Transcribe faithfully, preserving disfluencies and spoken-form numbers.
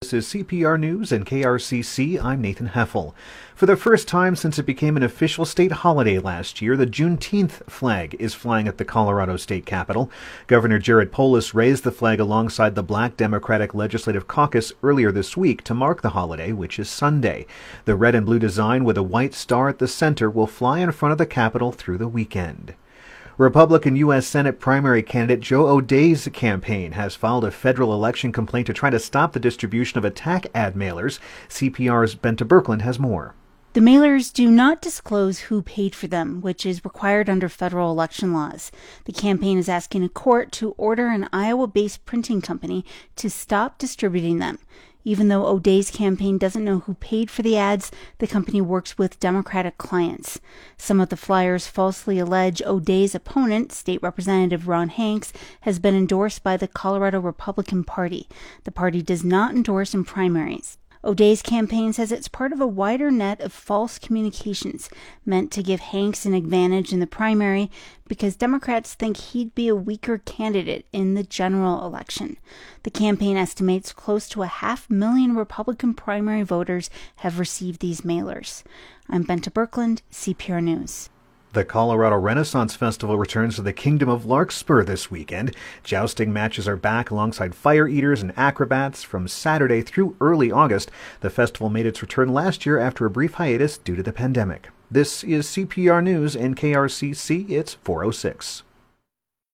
This is C P R News and K R C C. I'm Nathan Heffel. For the first time since it became an official state holiday last year, the Juneteenth flag is flying at the Colorado State Capitol. Governor Jared Polis raised the flag alongside the Black Democratic Legislative Caucus earlier this week to mark the holiday, which is Sunday. The red and blue design with a white star at the center will fly in front of the Capitol through the weekend. Republican U S Senate primary candidate Joe O'Dea's campaign has filed a federal election complaint to try to stop the distribution of attack ad mailers. C P R's Benta Birkeland has more. The mailers do not disclose who paid for them, which is required under federal election laws. The campaign is asking a court to order an Iowa-based printing company to stop distributing them. Even though O'Dea's campaign doesn't know who paid for the ads, the company works with Democratic clients. Some of the flyers falsely allege O'Dea's opponent, State Representative Ron Hanks, has been endorsed by the Colorado Republican Party. The party does not endorse in primaries. O'Dea's campaign says it's part of a wider net of false communications meant to give Hanks an advantage in the primary because Democrats think he'd be a weaker candidate in the general election. The campaign estimates close to a half million Republican primary voters have received these mailers. I'm Benta Birkeland, C P R News. The Colorado Renaissance Festival returns to the Kingdom of Larkspur this weekend. Jousting matches are back alongside fire eaters and acrobats from Saturday through early August. The festival made its return last year after a brief hiatus due to the pandemic. This is C P R News and K R C C. It's four oh six.